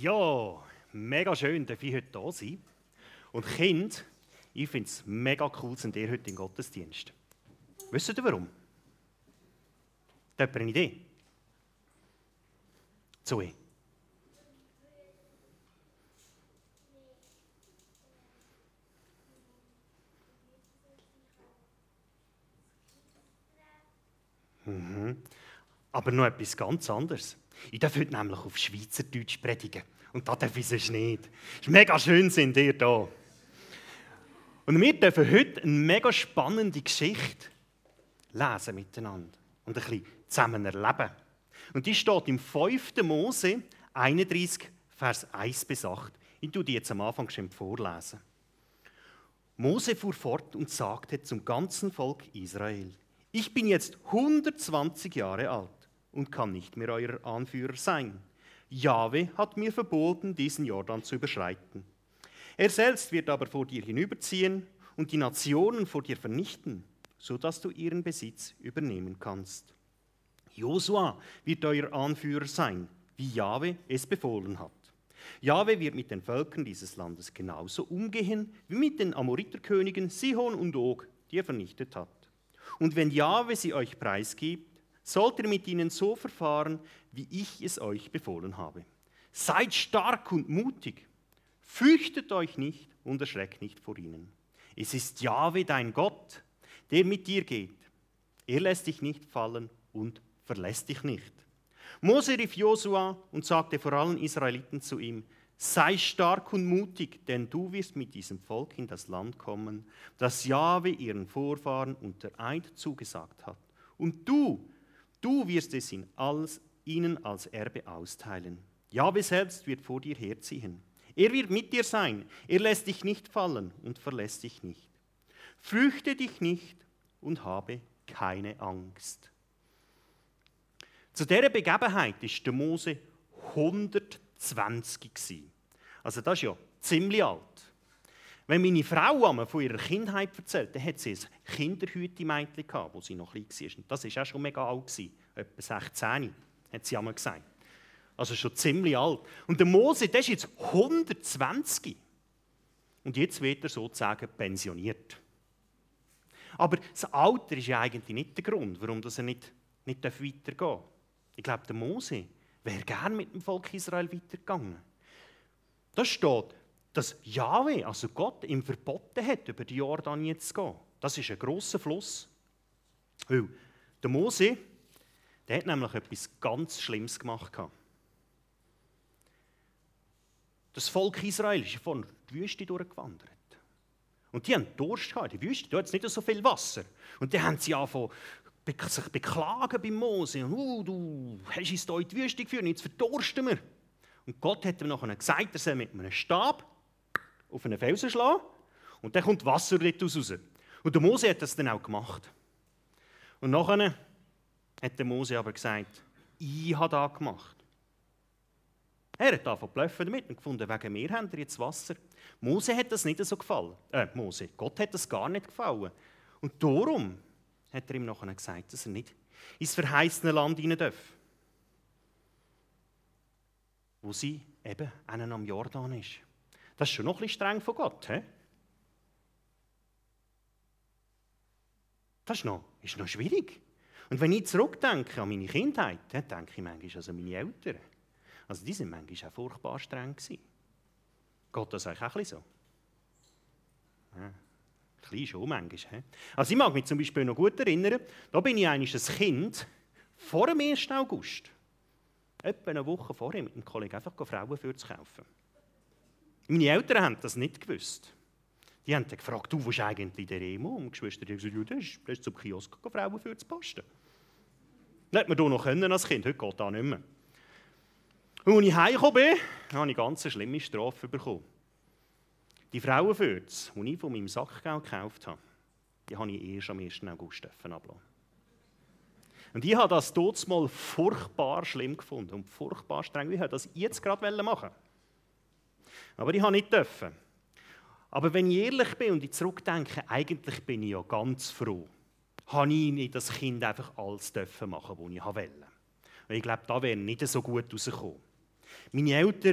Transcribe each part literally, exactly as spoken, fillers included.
Ja, mega schön, dass ich heute da sein. Und Kind, ich finde es mega cool, sind ihr heute im Gottesdienst. Wisst ihr warum? Habt ihr eine Idee? Zoe. Mhm. Aber noch etwas ganz anderes. Ich darf heute nämlich auf Schweizerdeutsch predigen. Und das darf ich sonst nicht. Es ist mega schön, sind ihr da. Und wir dürfen heute eine mega spannende Geschichte lesen miteinander und ein bisschen zusammen erleben. Und die steht im fünften Mose einunddreißig, Vers eins bis acht. Ich tue die jetzt am Anfang schon vorlesen. Mose fuhr fort und sagte zum ganzen Volk Israel: Ich bin jetzt hundertzwanzig Jahre alt und kann nicht mehr euer Anführer sein. Jahwe hat mir verboten, diesen Jordan zu überschreiten. Er selbst wird aber vor dir hinüberziehen und die Nationen vor dir vernichten, sodass du ihren Besitz übernehmen kannst. Josua wird euer Anführer sein, wie Jahwe es befohlen hat. Jahwe wird mit den Völkern dieses Landes genauso umgehen wie mit den Amoriterkönigen Sihon und Og, die er vernichtet hat. Und wenn Jahwe sie euch preisgibt, sollt ihr mit ihnen so verfahren, wie ich es euch befohlen habe. Seid stark und mutig, fürchtet euch nicht und erschreckt nicht vor ihnen. Es ist Jahwe, dein Gott, der mit dir geht. Er lässt dich nicht fallen und verlässt dich nicht. Mose rief Josua und sagte vor allen Israeliten zu ihm: Sei stark und mutig, denn du wirst mit diesem Volk in das Land kommen, das Jahwe ihren Vorfahren unter Eid zugesagt hat. Und du, du wirst es in alles, ihnen als Erbe austeilen. Jahwe selbst wird vor dir herziehen. Er wird mit dir sein. Er lässt dich nicht fallen und verlässt dich nicht. Fürchte dich nicht und habe keine Angst. Zu dieser Begebenheit war der Mose hundertzwanzig. Also das ist ja ziemlich alt. Wenn meine Frau einmal von ihrer Kindheit erzählt, dann hat sie ein Kinderhüte-Mädchen gehabt, als sie noch klein war. Und das war auch schon mega alt, etwa sechzehn, hat sie einmal gesagt. Also schon ziemlich alt. Und der Mose, der ist jetzt hundertzwanzig. Und jetzt wird er sozusagen pensioniert. Aber das Alter ist ja eigentlich nicht der Grund, warum er nicht, nicht weitergehen darf. Ich glaube, der Mose wäre gerne mit dem Volk Israel weitergegangen. Da steht, dass Jahwe, also Gott, ihm verboten hat, über die Jordan zu gehen. Das ist ein grosser Fluss. Weil der Mose, der hat nämlich etwas ganz Schlimmes gemacht. Das Volk Israel ist von der Wüste durchgewandert. Und die haben Durst gehabt. Die Wüste, da hat es nicht so viel Wasser. Und dann haben sie angefangen, sich beklagen beim Mose. Und, uh, du hast uns hier in die Wüste geführt, jetzt verdursten wir. Und Gott hat ihm nachher gesagt, er soll mit einem Stab auf einen Felsen schlagen und dann kommt Wasser dort raus. Und der Mose hat das dann auch gemacht. Und nachher hat der Mose aber gesagt, ich habe das gemacht. Er hat angefangen zu bluffen damit und gefunden, wegen mir haben wir jetzt Wasser. Mose hat das nicht so gefallen. Äh, Mose, Gott hat das gar nicht gefallen. Und darum hat er ihm nachher gesagt, dass er nicht ins verheißene Land hinein darf. Wo sie eben einen am Jordan ist. Das ist schon noch ein bisschen streng von Gott. He? Das ist noch, ist noch schwierig. Und wenn ich zurückdenke an meine Kindheit, dann denke ich manchmal also an meine Eltern. Also die waren manchmal auch furchtbar streng. Geht das euch auch ein bisschen so? Ja, ein bisschen schon manchmal. He? Also ich mag mich zum Beispiel noch gut erinnern, da bin ich eigentlich ein Kind vor dem ersten August. Etwa eine Woche vorher mit einem Kollegen einfach Frauenfeuer zu kaufen. Meine Eltern haben das nicht gewusst. Die haben dann gefragt, du, wo ist eigentlich der Remo? Und die Geschwister haben gesagt, ja, der ist, der ist zum Kiosk Frauenfeuer zu posten. Das hätte man hier noch können als Kind, heute geht das nicht mehr. Und als ich heimgekommen bin, habe ich eine ganz schlimme Strafe bekommen. Die Frauenfeuer, die ich von meinem Sackgeld gekauft habe, die habe ich erst am ersten August ablassen. Und ich habe das damals mal furchtbar schlimm gefunden und furchtbar streng. Ich wollte das jetzt gerade machen. Aber ich habe nicht dürfen. Aber wenn ich ehrlich bin und ich zurückdenke, eigentlich bin ich ja ganz froh, habe ich nicht das Kind einfach alles dürfen machen, was ich wollte. Und ich glaube, da wäre nicht so gut rausgekommen. Meine Eltern,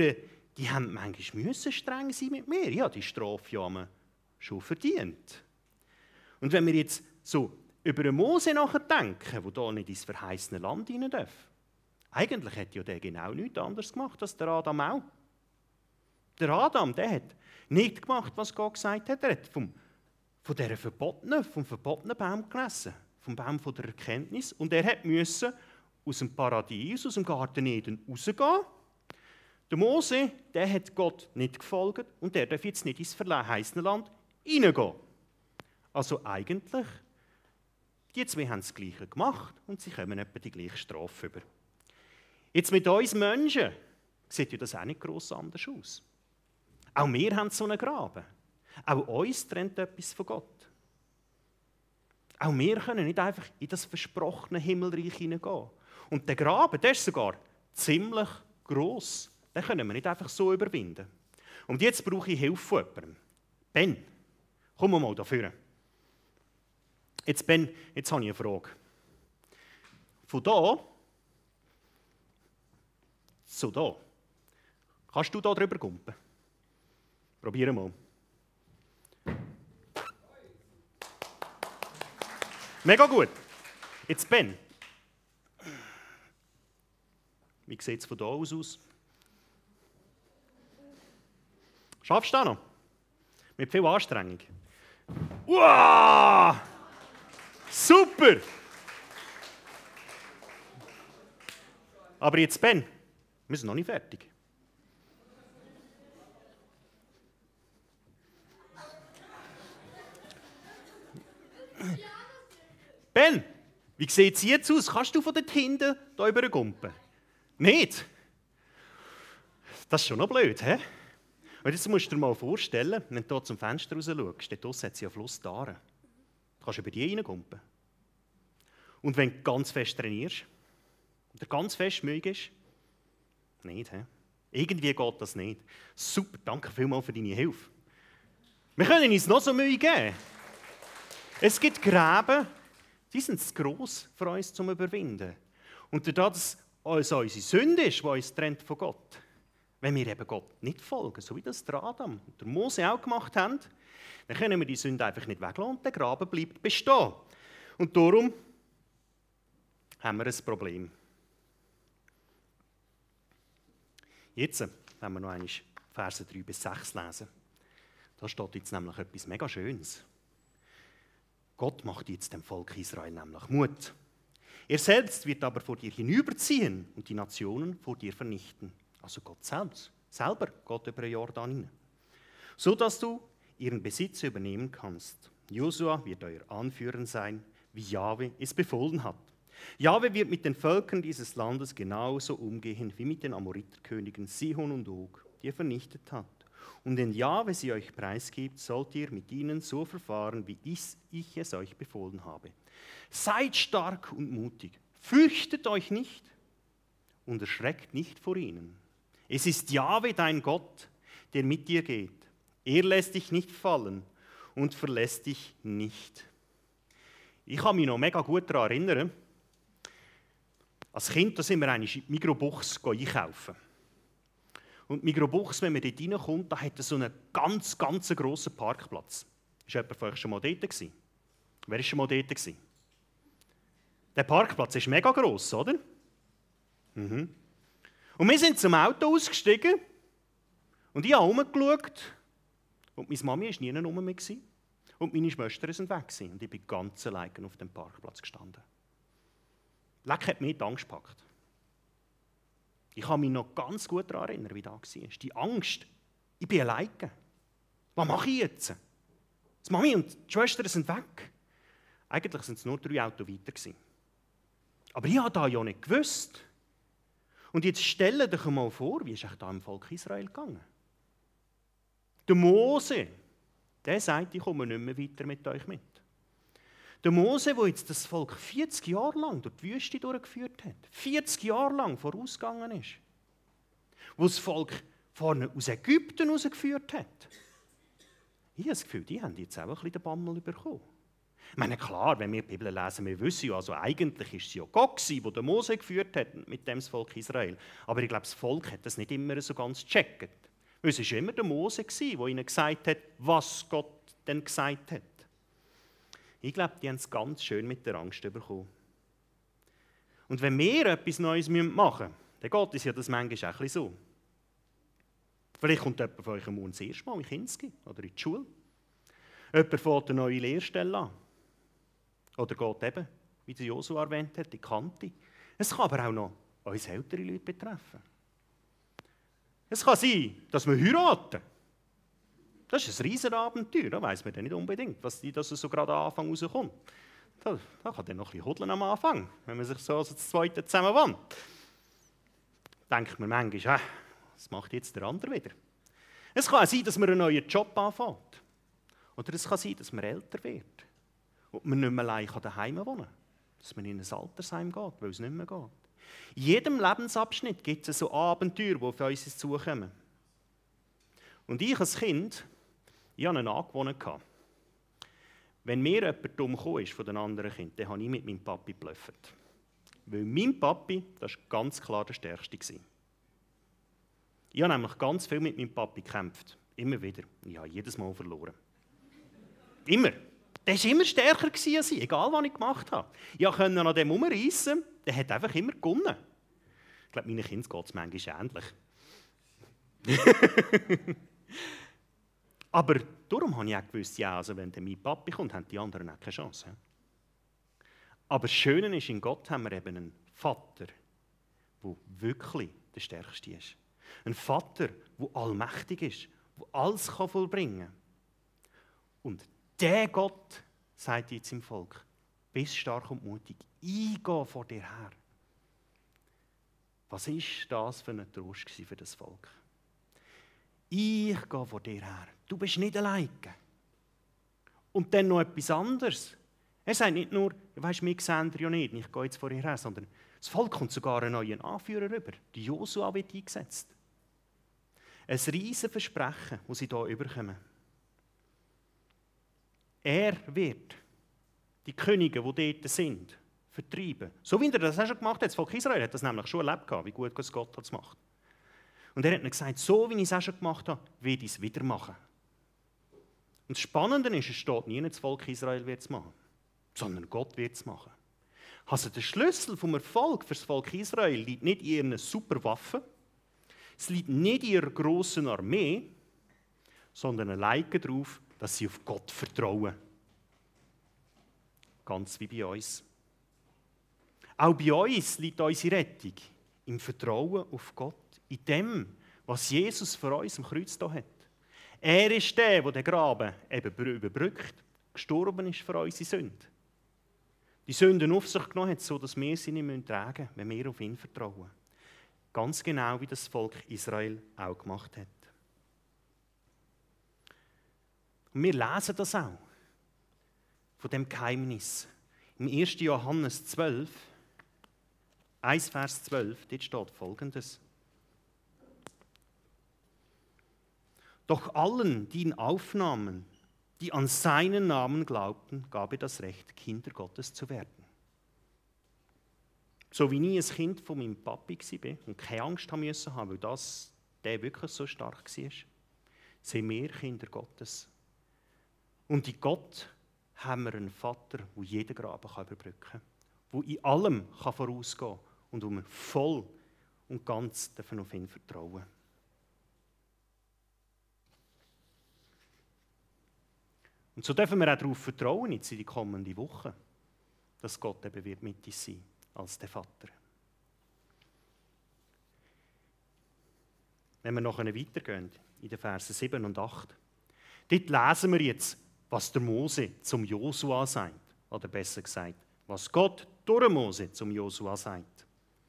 die haben manchmal müssen streng sein mit mir. Ich habe die Strafe ja schon verdient. Und wenn wir jetzt so über den Mose nachdenken, der hier nicht ins verheißene Land hinein darf, eigentlich hat ja der genau nichts anderes gemacht als der Adam auch. Der Adam, der hat nicht gemacht, was Gott gesagt hat. Er hat vom, von dieser verbotenen, vom verbotenen Baum gegessen, vom Baum der Erkenntnis. Und er musste aus dem Paradies, aus dem Garten Eden rausgehen. Der Mose, der hat Gott nicht gefolgt und der darf jetzt nicht ins verheißene Land hineingehen. Also eigentlich, die zwei haben das Gleiche gemacht und sie kommen etwa die gleiche Strafe über. Jetzt mit uns Menschen sieht ja das auch nicht gross anders aus. Auch wir haben so einen Graben. Auch uns trennt etwas von Gott. Auch wir können nicht einfach in das versprochene Himmelreich hineingehen. Und der Graben, der ist sogar ziemlich gross. Den können wir nicht einfach so überwinden. Und jetzt brauche ich Hilfe von jemandem. Ben, komm mal da vorne. Jetzt, Ben, jetzt habe ich eine Frage. Von da zu da. Kannst du da drüber gumpen? Probieren mal. Mega gut. Jetzt Ben. Wie sieht es von da aus aus? Schaffst du das noch? Mit viel Anstrengung. Wow! Super! Aber jetzt Ben, wir sind noch nicht fertig. Ben, wie sieht es jetzt aus? Kannst du von dort hinten hier rübergumpen? Nicht? Das ist schon noch blöd, hä? Und jetzt musst du dir mal vorstellen, wenn du hier zum Fenster raus schaust, dort draussen hat sie einen Fluss da. Du kannst über die reingumpen. Und wenn du ganz fest trainierst, oder ganz fest müde ist, nicht, hä? Irgendwie geht das nicht. Super, danke vielmals für deine Hilfe. Wir können uns noch so Mühe geben. Es gibt Gräben, die sind zu gross für uns zum Überwinden. Und dadurch, dass es unsere Sünde ist, die uns trennt von Gott, wenn wir eben Gott nicht folgen, so wie das der Adam und der Mose auch gemacht haben, dann können wir die Sünde einfach nicht weglassen und der Graben bleibt bestehen. Und darum haben wir ein Problem. Jetzt, wenn wir noch einmal Verse drei bis sechs lesen, da steht jetzt nämlich etwas mega Schönes. Gott macht jetzt dem Volk Israel nämlich Mut. Er selbst wird aber vor dir hinüberziehen und die Nationen vor dir vernichten. Also Gott selbst, selber Gott über den Jordan hin. So dass du ihren Besitz übernehmen kannst. Josua wird euer Anführer sein, wie Jahwe es befohlen hat. Jahwe wird mit den Völkern dieses Landes genauso umgehen wie mit den Amoriterkönigen Sihon und Og, die er vernichtet hat. Und wenn Jahwe sie euch preisgibt, sollt ihr mit ihnen so verfahren, wie ich, ich es euch befohlen habe. Seid stark und mutig, fürchtet euch nicht und erschreckt nicht vor ihnen. Es ist Jahwe, dein Gott, der mit dir geht. Er lässt dich nicht fallen und verlässt dich nicht. Ich kann mich noch mega gut daran erinnern, als Kind da sind wir in die Migros einkaufen. Und Migros, wenn man dort reinkommt, da hat es so einen ganz, ganz grossen Parkplatz. Ist jemand von euch schon mal dort gewesen? Wer war schon mal dort gewesen? Der Parkplatz ist mega gross, oder? Mhm. Und wir sind zum Auto ausgestiegen und ich habe herumgeschaut und meine Mami war nie rum mehr und meine Schwestern sind weg gewesen. Und ich bin ganz allein auf dem Parkplatz gestanden. Leck hat mich die Angst gepackt. Ich kann mich noch ganz gut daran erinnern, wie das war. Die Angst, ich bin allein. Was mache ich jetzt? Die Mami und die Schwestern sind weg. Eigentlich waren es nur drei Autos weiter gewesen. Aber ich habe das ja nicht gewusst. Und jetzt stell dir mal vor, wie ist es da im Volk Israel gegangen? Der Mose, der sagt, ich komme nicht mehr weiter mit euch mit. Der Mose, der jetzt das Volk vierzig Jahre lang durch die Wüste durchgeführt hat, vierzig Jahre lang vorausgegangen ist, wo das Volk vorne aus Ägypten rausgeführt hat. Ich habe das Gefühl, die haben jetzt auch ein bisschen den Bammel bekommen. Ich meine, klar, wenn wir die Bibel lesen, wir wissen ja, also eigentlich war es ja Gott, der Mose geführt hat mit dem Volk Israel. Aber ich glaube, das Volk hat das nicht immer so ganz gecheckt. Weil es war immer der Mose, der ihnen gesagt hat, was Gott denn gesagt hat. Ich glaube, die haben es ganz schön mit der Angst bekommen. Und wenn wir etwas Neues machen müssen, dann geht es ja das manchmal auch ein bisschen so. Vielleicht kommt jemand von euch morgen das erste Mal in Kinski oder in die Schule. Jemand fängt eine neue Lehrstelle an. Oder geht eben, wie der Josua erwähnt hat, die Kante. Es kann aber auch noch uns ältere Leute betreffen. Es kann sein, dass wir heiraten. Das ist ein riesen Abenteuer, da weiss man dann nicht unbedingt, was die, dass es so gerade am Anfang rauskommt. Da, da kann dann noch ein bisschen hudeln am Anfang, wenn man sich so als das Zweite zusammenwandt. Denkt man manchmal, äh, was macht jetzt der andere wieder? Es kann auch sein, dass man einen neuen Job anfängt. Oder es kann sein, dass man älter wird und man nicht mehr allein daheim wohnen kann. Dass man in ein Altersheim geht, weil es nicht mehr geht. In jedem Lebensabschnitt gibt es so Abenteuer, die auf uns zukommen. Und ich als Kind, ich hatte eine Angewohnheit. Wenn mir jemand dumm gekommen ist von den anderen Kindern, dann habe ich mit meinem Papi geblufft. Weil mein Papi, das war ganz klar der Stärkste. Ich habe nämlich ganz viel mit meinem Papi gekämpft. Immer wieder. Ich habe jedes Mal verloren. Immer. Der war immer stärker als ich, egal was ich gemacht habe. Ich konnte an dem herumreissen, der hat einfach immer gewonnen. Ich glaube, meinen Kindern geht es manchmal ähnlich. Aber darum habe ich auch gewusst, ja, also wenn dann mein Papi kommt, haben die anderen auch keine Chance. Aber das Schöne ist, in Gott haben wir eben einen Vater, der wirklich der Stärkste ist. Ein Vater, der allmächtig ist, der alles vollbringen kann. Und der Gott sagt jetzt im Volk, bist stark und mutig, ich gehe vor dir her. Was war das für ein Trost für das Volk? Ich gehe vor dir her. Du bist nicht alleine. Und dann noch etwas anderes. Er sagt nicht nur, weisst, mich sehen ja nicht, ich gehe jetzt vor dir her, sondern das Volk kommt sogar einen neuen Anführer rüber. Die Josua wird eingesetzt. Ein riesiges Versprechen, das sie hier überkommen. Er wird die Könige, die dort sind, vertreiben. So wie er das auch schon gemacht hat. Das Volk Israel hat das nämlich schon erlebt, wie gut Gott das macht. Und er hat ihnen gesagt, so wie ich es auch schon gemacht habe, werde ich es wieder machen. Und das Spannende ist, es steht nie, das Volk Israel wird es machen, sondern Gott wird es machen. Also der Schlüssel vom Erfolg für das Volk Israel liegt nicht in ihren super Waffen, es liegt nicht in ihrer grossen Armee, sondern allein darauf, dass sie auf Gott vertrauen. Ganz wie bei uns. Auch bei uns liegt unsere Rettung im Vertrauen auf Gott, in dem, was Jesus für uns am Kreuz da hat. Er ist der, der den Graben eben überbrückt, gestorben ist für unsere Sünde. Die Sünden auf sich genommen hat, sodass wir sie nicht tragen müssen, wenn wir auf ihn vertrauen. Ganz genau, wie das Volk Israel auch gemacht hat. Und wir lesen das auch, von dem Geheimnis. Im ersten Johannes zwölf, eins Vers zwölf, dort steht Folgendes. Doch allen, die ihn aufnahmen, die an seinen Namen glaubten, gab er das Recht, Kinder Gottes zu werden. So wie ich ein Kind von meinem Papi war und keine Angst haben musste, weil das, der wirklich so stark war, sind wir Kinder Gottes. Und in Gott haben wir einen Vater, der jeden Graben überbrücken kann, der in allem vorausgehen kann und wo wir voll und ganz auf ihn vertrauen dürfen. Und so dürfen wir auch darauf vertrauen, jetzt in die kommende Woche, dass Gott eben wird mit uns sein, als der Vater. Wenn wir nachher weitergehen, in den Versen sieben und acht, dort lesen wir jetzt, was der Mose zum Josua sagt. Oder besser gesagt, was Gott durch Mose zum Josua sagt.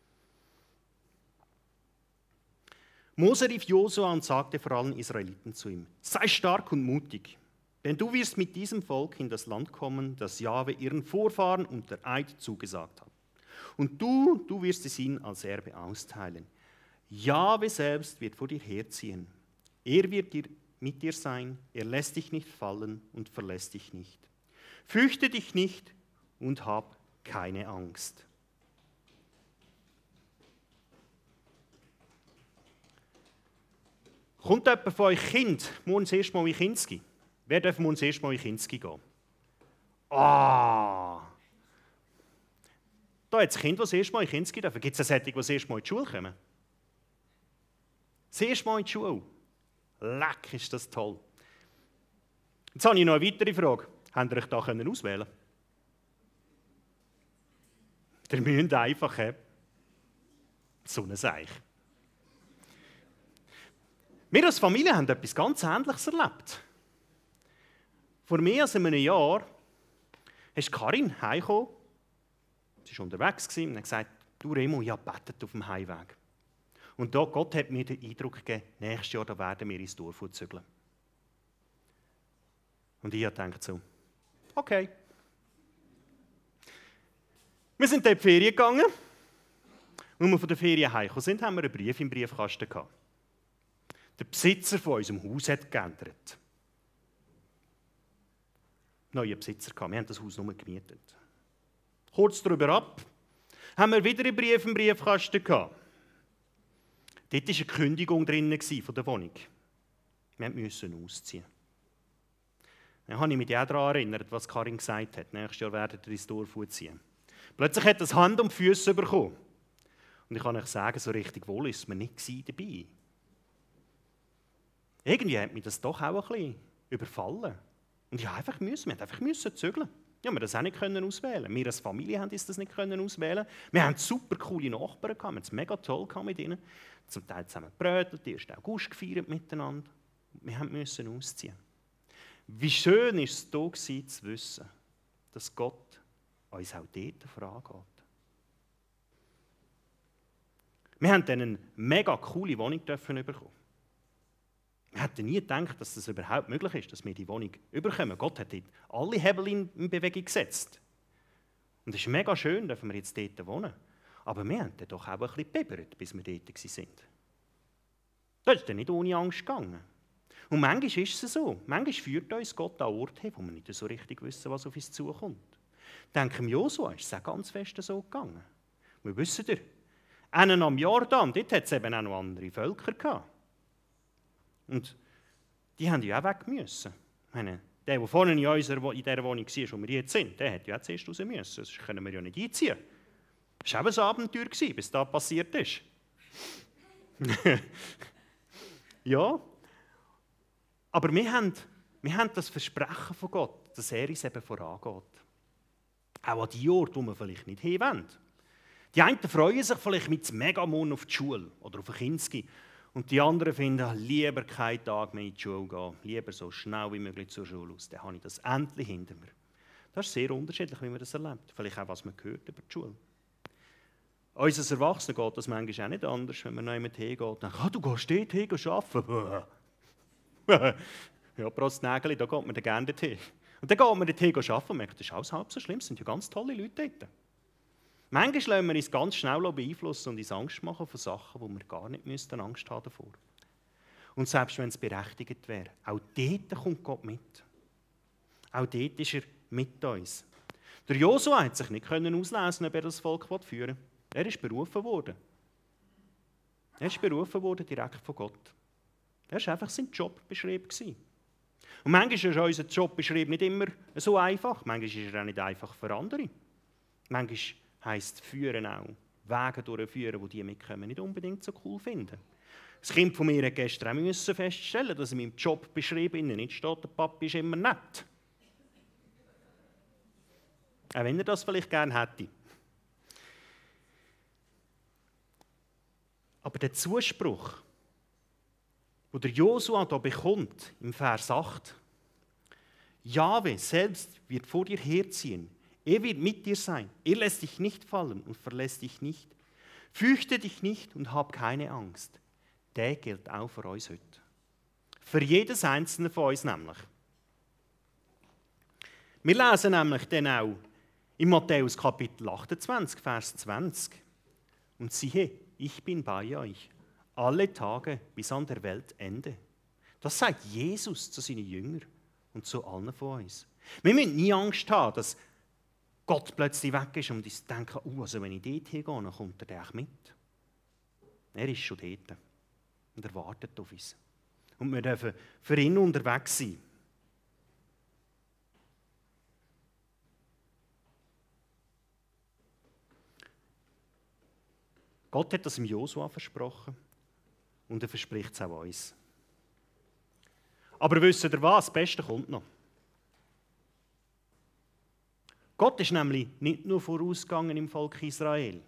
Mose rief Josua und sagte vor allen Israeliten zu ihm, sei stark und mutig, denn du wirst mit diesem Volk in das Land kommen, das Jahwe ihren Vorfahren unter Eid zugesagt hat. Und du, du wirst es ihnen als Erbe austeilen. Jahwe selbst wird vor dir herziehen. Er wird dir mit dir sein, er lässt dich nicht fallen und verlässt dich nicht. Fürchte dich nicht und hab keine Angst. Kommt jemand von euch Kind morgen das erste Mal in Kinski? Wer darf morgen das erste Mal in Kinski gehen? Ah! Da hat das Kind, das das erste Mal in Kinski darf. Gibt es eine Sättigung, die das erste Mal in die Schule kommen? Das erste Mal in die Schule. Leck, ist das toll. Jetzt habe ich noch eine weitere Frage. Habt ihr euch da auswählen können? Ihr müsst einfach haben. So ein Seich. Wir als Familie haben etwas ganz Ähnliches erlebt. Vor mehr als einem Jahr ist Karin heimgekommen. Sie war unterwegs und hat gesagt, du Remo, ich habe gebetet auf dem Heimweg. Und da, Gott hat mir den Eindruck gegeben, nächstes Jahr da werden wir ins Dorf zügeln. Und ich dachte so, okay. Wir sind dort in die Ferien gegangen. Und als wir von der Ferien heimgekommen sind, haben wir einen Brief im Briefkasten gehabt. Der Besitzer von unserem Haus hat geändert. Neuer Besitzer gehabt. Wir haben das Haus nur gemietet. Kurz darüber ab, haben wir wieder einen Brief im Briefkasten gehabt. Dort war eine Kündigung drin von der Wohnung. Wir mussten ausziehen. Dann habe ich mich auch daran erinnert, was Karin gesagt hat. Nächstes Jahr werden wir ins Dorf ziehen. Plötzlich hat das Hand und Füße bekommen. Und ich kann euch sagen, so richtig wohl ist mir nicht dabei. Irgendwie hat mich das doch auch ein bisschen überfallen. Und ich einfach müssen, wir einfach müssen zügeln. Ja, wir das auch nicht können auswählen. Wir als Familie haben uns das nicht können auswählen. Wir haben super coole Nachbarn gehabt, wir haben es mega toll mit ihnen. Zum Teil zusammen gebrötelt, den ersten August gefeiert miteinander. Wir mussten ausziehen. Wie schön war es da gewesen, zu wissen, dass Gott uns auch dort vorangeht. Wir haben dann eine mega coole Wohnung bekommen. Wir hätten nie gedacht, dass das überhaupt möglich ist, dass wir die Wohnung überkommen. Gott hat dort alle Hebel in Bewegung gesetzt. Und es ist mega schön, dass wir jetzt dort wohnen. Aber wir haben dann doch auch ein bisschen gebibbert, bis wir dort waren. Das ist dann nicht ohne Angst gegangen. Und manchmal ist es so. Manchmal führt uns Gott an Orte hin, wo wir nicht so richtig wissen, was auf uns zukommt. Denken wir Josua, ist es auch ganz fest so gegangen. Wir wissen ja, einen am Jordan, dort hat es eben auch noch andere Völker gehabt. Und die haben ja auch weg müssen. Ich meine, der, der vorne in, unserer, in dieser Wohnung war, wo wir jetzt sind, der hätte ja auch zuerst raus müssen. Sonst können wir ja nicht einziehen. Das war eben ein Abenteuer, bis das passiert ist. Ja, aber wir haben, wir haben das Versprechen von Gott, dass er uns eben vorangeht. Auch an die Orte, wo wir vielleicht nicht hin wollen. Die einen freuen sich vielleicht mit dem Megamon auf die Schule oder auf ein Kinski. Und die anderen finden, lieber keinen Tag mehr in die Schule gehen, lieber so schnell wie möglich zur Schule aus. Dann habe ich das endlich hinter mir. Das ist sehr unterschiedlich, wie man das erlebt. Vielleicht auch, was man hört über die Schule. Uns Erwachsenen geht das manchmal auch nicht anders, wenn man noch jemand hingeht und denkt, ah, du gehst dort hin arbeiten. Ja, Prost Nägeli, da geht man dann gerne dorthin. Und dann geht man dorthin arbeiten und merkt, das ist alles halb so schlimm, es sind ja ganz tolle Leute dort. Manchmal lassen wir uns ganz schnell beeinflussen und uns Angst machen von Sachen, wo wir gar nicht müssten Angst haben davor. Und selbst wenn es berechtigt wäre, auch dort kommt Gott mit. Auch dort ist er mit uns. Der Josua hat sich nicht auslesen, ob er das Volk führen will. Er ist berufen worden. Er ist berufen worden direkt von Gott. Er war einfach sein Job beschrieben. Und manchmal ist unser Job beschrieben nicht immer so einfach. Manchmal ist er auch nicht einfach für andere. Manchmal heisst führen auch Wege durchführen, die die mitkommen, nicht unbedingt so cool finden. Das Kind von mir hat gestern auch feststellen, dass in meinem Job beschrieben nicht steht, der Papi ist immer nett. Auch wenn er das vielleicht gerne hätte. Aber der Zuspruch, den der Josua da bekommt, im Vers acht, Jahwe selbst wird vor dir herziehen, er wird mit dir sein, er lässt dich nicht fallen und verlässt dich nicht. Fürchte dich nicht und hab keine Angst. Der gilt auch für uns heute. Für jedes einzelne von uns nämlich. Wir lesen nämlich dann auch in Matthäus Kapitel achtundzwanzig, Vers zwanzig. Und siehe, ich bin bei euch alle Tage bis an der Weltende. Das sagt Jesus zu seinen Jüngern und zu allen von uns. Wir müssen nie Angst haben, dass Gott plötzlich weg ist und uns denken, oh, also wenn ich dort hingehe, dann kommt er echt mit. Er ist schon dort und er wartet auf uns. Und wir dürfen für ihn unterwegs sein. Gott hat das im Josua versprochen und er verspricht es auch uns. Aber wisst ihr was? Das Beste kommt noch. Gott ist nämlich nicht nur vorausgegangen im Volk Israel.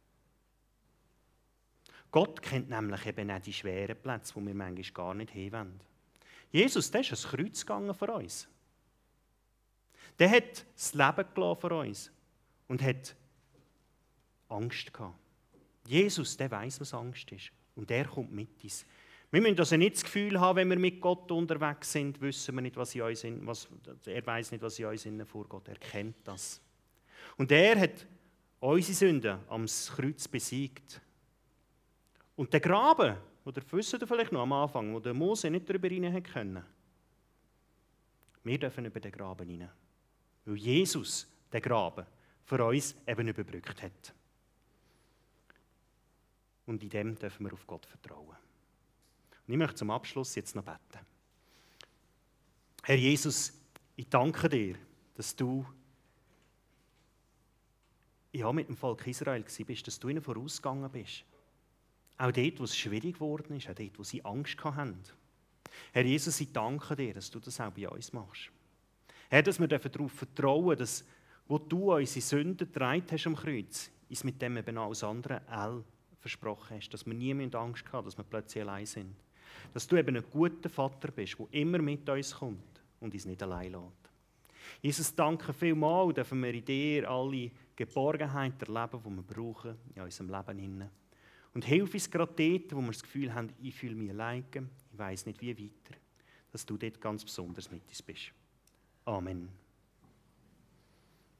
Gott kennt nämlich eben auch die schweren Plätze, wo wir manchmal gar nicht hinwollen. Jesus, der ist ans Kreuz gegangen für uns. Der hat das Leben gelassen für uns und hat Angst gehabt. Jesus, der weiß, was Angst ist. Und der kommt mit uns. Wir müssen also nicht das Gefühl haben, wenn wir mit Gott unterwegs sind, wissen wir nicht, was in uns in, was, er weiß nicht, was in uns innen vorgeht. Er kennt das. Und er hat unsere Sünden am Kreuz besiegt. Und der Graben, oder wisst ihr vielleicht noch am Anfang, wo der Mose nicht darüber rein konnte, wir dürfen über den Graben rein. Weil Jesus den Graben für uns eben überbrückt hat. Und in dem dürfen wir auf Gott vertrauen. Und ich möchte zum Abschluss jetzt noch beten. Herr Jesus, ich danke dir, dass du ja, mit dem Volk Israel warst, dass du ihnen vorausgegangen bist. Auch dort, wo es schwierig geworden ist, auch dort, wo sie Angst hatten. Herr Jesus, ich danke dir, dass du das auch bei uns machst. Herr, dass wir darauf vertrauen, dass, wo du unsere Sünden getragen hast am Kreuz, uns mit dem eben alles andere all versprochen hast, dass wir nie mehr Angst haben, dass wir plötzlich allein sind. Dass du eben ein guter Vater bist, der immer mit uns kommt und uns nicht allein lässt. Jesus, danke vielmals, dürfen wir in dir alle Geborgenheit erleben, die wir brauchen in unserem Leben. Und hilf uns gerade dort, wo wir das Gefühl haben, ich fühle mich allein, ich weiss nicht wie weiter, dass du dort ganz besonders mit uns bist. Amen.